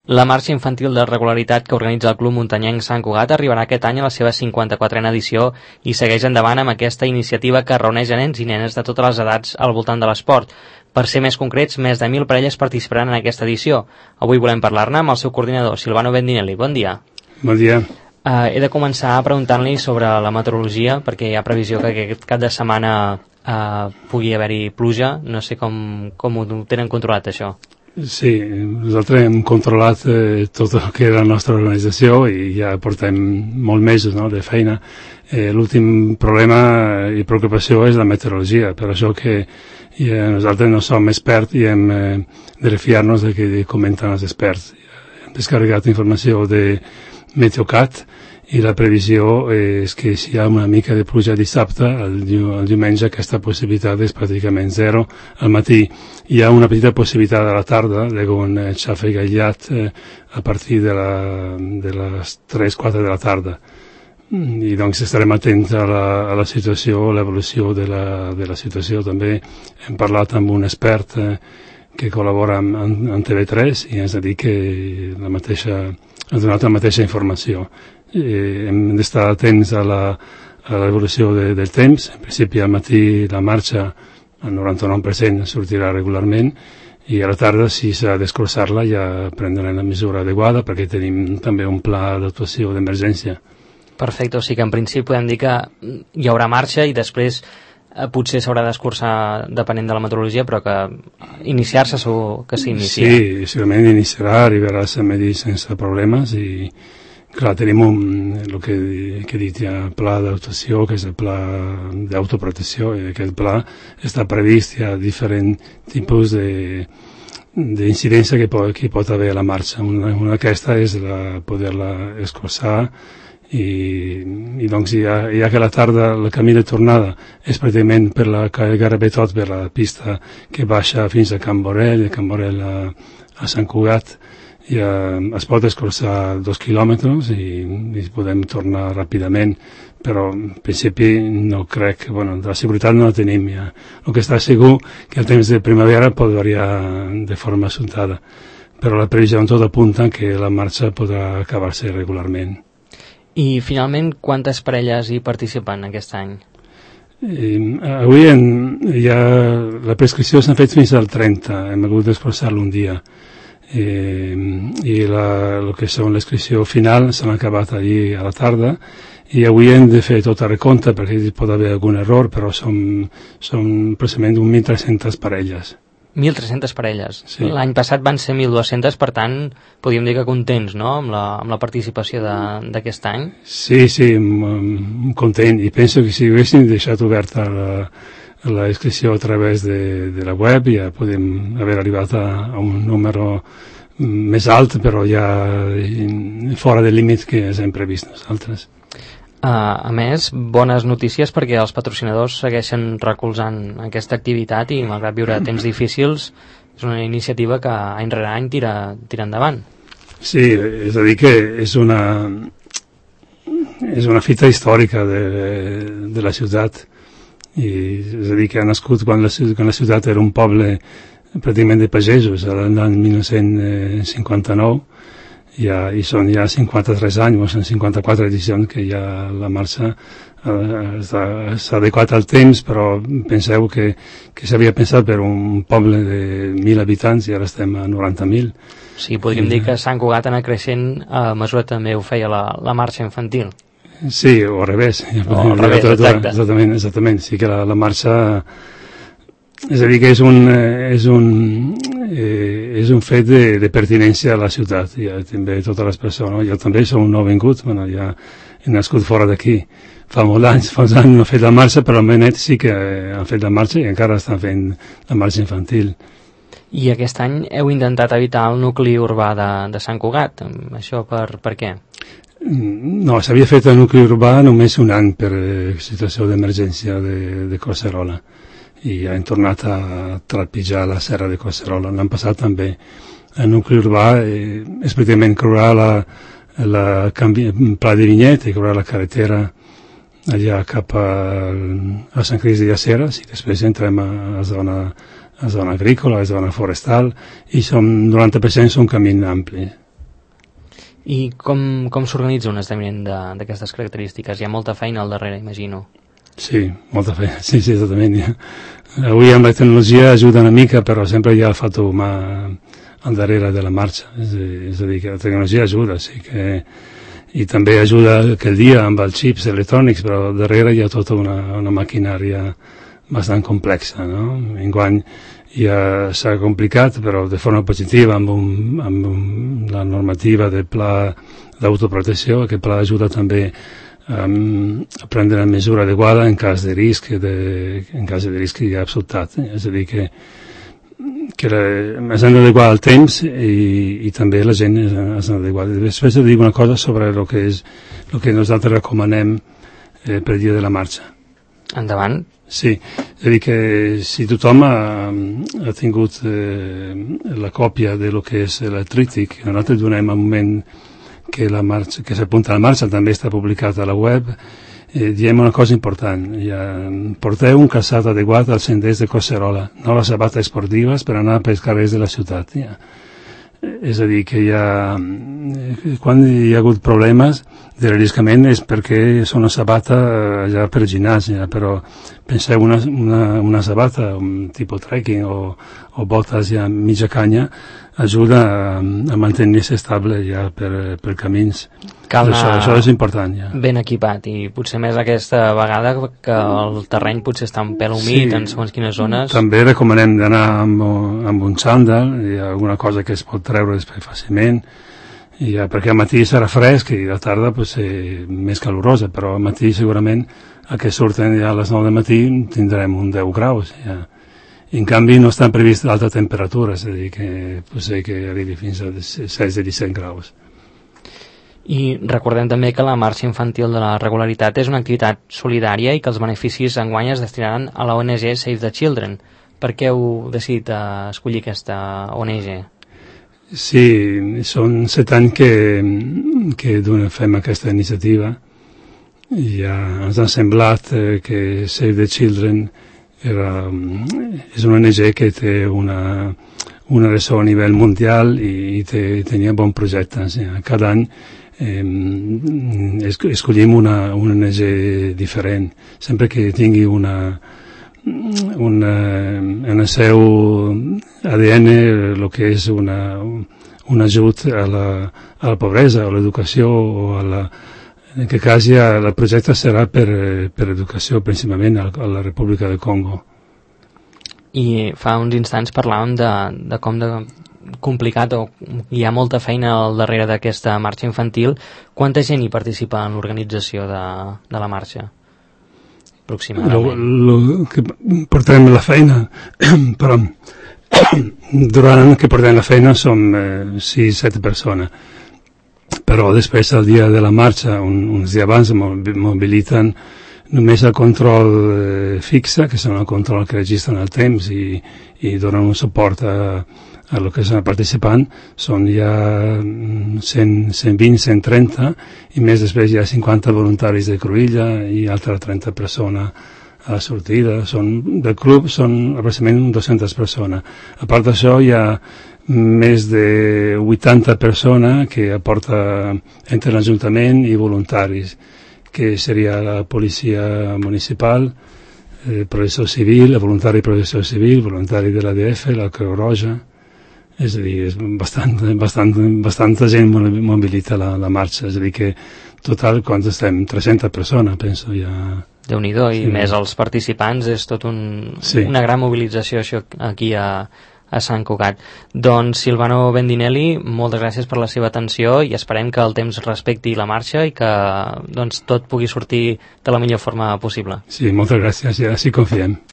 La marxa infantil de regularitat que organitza el Club Muntanyenc Sant Cugat arribarà aquest any a la seva 54a edició i segueix endavant amb aquesta iniciativa que reuneix a nens i nenes de totes les edats al voltant de l'esport. Per ser més concrets, més de 1.000 parelles participaran en aquesta edició. Avui volem parlar-ne amb el seu coordinador, Silvano Bendinelli. Bon dia. Bon dia. He de començar preguntant-li sobre la meteorologia, perquè hi ha previsió que aquest cap de setmana pugui haver-hi pluja. No sé com ho tenen controlat, això. Sí, nosaltres hem controlat tot el que era la nostra organització i ja portem molts mesos, no, de feina. L'últim problema i preocupació és la meteorologia, per això que nosaltres no som experts i hem de refiar-nos del que comenten els experts. Hem descarregat informació de Meteocat i la previsió és que si hi ha una mica de pluja dissabte, el diumenge aquesta possibilitat és pràcticament zero. Al matí hi ha una petita possibilitat a la tarda, un xàfec aïllat a partir de les 3-4 de la tarda. I doncs estarem atents a la situació, a l'evolució de la situació. També hem parlat amb un expert que col·labora amb TV3 i ens ha dit que ha donat la mateixa informació. Hem d'estar atents a l'evolució del temps. En principi al matí la marxa al 99% sortirà regularment i a la tarda, si s'ha d'escurçar-la, ja prendrem la mesura adequada perquè tenim també un pla d'actuació d'emergència. Perfecte, o sigui que en principi podem dir que hi haurà marxa i després potser s'haurà d'escurçar depenent de la meteorologia, però que iniciar-se segur que s'inicia. Sí, segurament iniciarà, arribarà a medir sense problemes i clar, tenim el que he dit ja, pla d'actuació, que és el pla d'autoprotecció, i aquest pla està previst, hi ha diferents tipus d'incidència que pot haver a la marxa. Una d'aquesta és poder-la escurçar i doncs ja que a la tarda el camí de tornada és pràcticament gairebé tot per la pista que baixa fins a Can Borrell, de Can Borrell a Sant Cugat, ja es pot escurçar 2 quilòmetres i podem tornar ràpidament, però en principi no crec, de la seguretat no la tenim ja. El que està segur que el temps de primavera pot variar de forma assumptada, però la previsió tot apunta que la marxa podrà acabar-se regularment. I finalment, quantes parelles hi participen aquest any? Avui la prescripció s'ha fet fins al 30, hem hagut d'escurçar-lo un dia. I el que són l'inscripció final s'han acabat allí a la tarda i avui hem de fer tot a recompte perquè hi pot haver algun error, però són precisament 1.300 parelles. 1.300 parelles. Sí. L'any passat van ser 1.200, per tant, podríem dir que contents, no?, amb la participació d'aquest any. Sí, content, i penso que si haguéssim deixat oberta la inscripció a través de la web ja podem haver arribat a un número més alt, però ja fora del límit que hem previst nosaltres. A més, bones notícies perquè els patrocinadors segueixen recolzant aquesta activitat i, malgrat viure temps difícils, és una iniciativa que any rere any tira endavant. Sí, és a dir que és una fita històrica de la ciutat. És a dir, que ha nascut quan la ciutat era un poble pràcticament de pagesos, l'any 1959, i són ja 53 anys, o són 54 edicions que ja la marxa s'ha adequat al temps, però penseu que s'havia pensat per un poble de 1.000 habitants i ara estem a 90.000. Sí, podríem dir que Sant Cugat anar creixent a mesura també ho feia la marxa infantil. Sí, o al revés. Exacte. Exactament. Sí que la marxa... És a dir, que és un fet de pertinència a la ciutat, i també totes les persones. Jo també soc un nouvingut, ja he nascut fora d'aquí. Fa molts anys no he fet la marxa, però el meu net sí que han fet la marxa i encara estan fent la marxa infantil. I aquest any heu intentat evitar el nucli urbà de Sant Cugat. Això per què? No, s'havia fet el nucli urbà només un any per situació d'emergència de Collserola i hem tornat a trepitjar la serra de Collserola. L'any passat també el nucli urbà és pràcticament creuar Pla de Vinyet i creuar la carretera allà cap a Sant Crist de Llaceres i després entrem a zona agrícola, a zona forestal i 90% són camins amplis. I com s'organitza un esdeveniment d'aquestes característiques? Hi ha molta feina al darrere, imagino. Sí, molta feina, sí, exactament. Avui amb la tecnologia ajuda una mica, però sempre hi ha el factor humà al darrere de la marxa. És a dir, que la tecnologia ajuda, sí que... I també ajuda aquell dia amb els xips electrònics, però darrere hi ha tota una maquinària bastant complexa, no? Enguany ja s'ha complicat, però de forma positiva, amb la normativa del pla d'autoprotecció. Aquest pla ajuda també a prendre la mesura adequada en cas de risc, en cas de risc ja absolutat. És a dir, que ens hem d'adequar al temps i també la gent s'ha d'adequar. Després de dir una cosa sobre el que nosaltres recomanem per dia de la marxa. Endavant. Sí, és a dir que si tothom ha tingut la còpia de lo que és l'Artrític, nosaltres donem al moment que s'apunta a la marxa, també està publicat a la web, diem una cosa important, porteu un calçat adequat als senders de Collserola, no les sabates esportives per anar pels carrers de la ciutat. És a dir, que quan hi ha hagut problemes de relliscament és perquè són una sabata ja per ginàs, però penseu una sabata, un tipus trekking o botes ja mitja canya, ajuda a mantenir-se estable ja per camins. Això és important ja. Ben equipat, i potser més aquesta vegada que el terreny potser està un pèl humit en segons quines zones. També recomanem d'anar amb un xandall, hi ha alguna cosa que es pot treure després fàcilment, perquè al matí serà fresc i a la tarda més calorosa, però al matí segurament a que surten ja a les 9 del matí tindrem un 10 graus. En canvi no estan previst alta temperatura, és a dir, que potser que arribi fins a 16 o 17 graus. I recordem també que la marxa infantil de la regularitat és una activitat solidària i que els beneficis enguany es destinaran a la ONG Save the Children. Per què heu decidit escollir aquesta ONG? Sí, són 7 anys que fem aquesta iniciativa i ens ha semblat que Save the Children és una ONG que té una ressò a nivell mundial i tenia bon projecte. Cada any escollim una ONG diferent, sempre que tingui una seu ADN, el que és un ajut a la pobresa, a l'educació, en aquest cas ja el projecte serà per educació, principalment a la República del Congo. I fa uns instants parlàvem de com complicat o hi ha molta feina al darrere d'aquesta marxa infantil. Quanta gent hi participa en l'organització de la marxa? Aproximadament. Que portem la feina, però durant que portem la feina som 6-7 persones. Però després, el dia de la marxa, uns dies abans, mobiliten només el control fixe, que són el control que registren el temps i donen un suport a lo que estan participant, són ja 120, 130, i més després hi ha 50 voluntaris de Cruïlla i altres 30 persones a la sortida. Del club són aproximadament 200 persones. A part d'això hi ha més de 80 persones que aporta entre l'Ajuntament i voluntaris, que seria la policia municipal, protecció civil, el voluntari de protecció civil, voluntari de l'ADF, la Creu Roja. És a dir, bastanta gent mobilita la marxa. És a dir, que total, quan estem? 300 persones, penso, ja. Déu-n'hi-do, i més els participants, és tot una gran mobilització això aquí a Sant Cugat. Doncs Silvano Bendinelli, moltes gràcies per la seva atenció i esperem que el temps respecti la marxa i que tot pugui sortir de la millor forma possible. Sí, moltes gràcies, ja sí confiem.